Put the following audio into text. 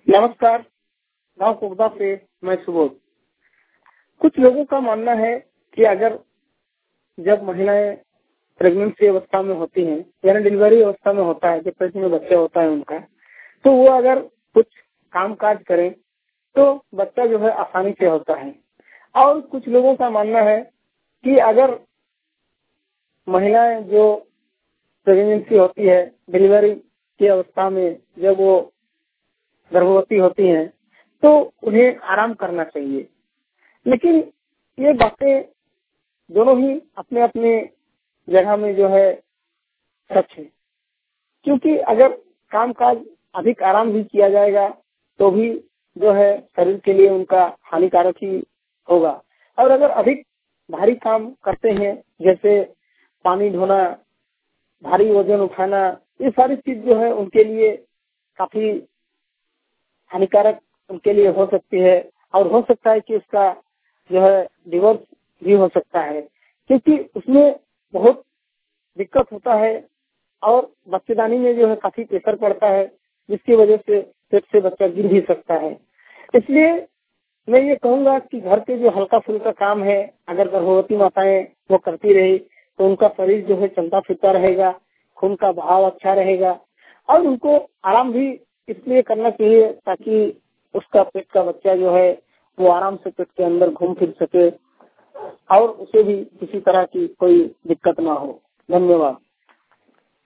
नमस्कार। गांव कुबदा से मैं सुबोध। कुछ लोगों का मानना है कि अगर जब महिलाएं प्रेगनेंसी अवस्था में होती हैं, यानी डिलीवरी अवस्था में होता है, जब पेट में बच्चा होता है उनका, तो वो अगर कुछ काम काज करें तो बच्चा जो है आसानी से होता है। और कुछ लोगों का मानना है कि अगर महिलाएं जो प्रेगनेंसी होती है, डिलीवरी की अवस्था में जब वो गर्भवती होती हैं, तो उन्हें आराम करना चाहिए। लेकिन ये बातें दोनों ही अपने अपने जगह में जो है सच है, क्योंकि अगर कामकाज अधिक आराम भी किया जाएगा तो भी जो है शरीर के लिए उनका हानिकारक ही होगा। और अगर अधिक भारी काम करते हैं, जैसे पानी ढोना, भारी वजन उठाना, ये सारी चीज जो है उनके लिए काफी हानिकारक उनके लिए हो सकती है। और हो सकता है कि उसका जो है डिवोर्स भी हो सकता है, क्योंकि उसमें बहुत दिक्कत होता है और बच्चेदानी में जो है काफी प्रेशर पड़ता है, जिसकी वजह से पेट से बच्चा गिर भी सकता है। इसलिए मैं ये कहूंगा कि घर के जो हल्का फुल्का काम है, अगर गर्भवती माताएं वो करती रही तो उनका शरीर जो है चलता फिरता रहेगा, खून का बहाव अच्छा रहेगा। और उनको आराम भी इसलिए करना चाहिए ताकि उसका पेट का बच्चा जो है वो आराम से पेट के अंदर घूम फिर सके और उसे भी किसी तरह की कोई दिक्कत ना हो। धन्यवाद।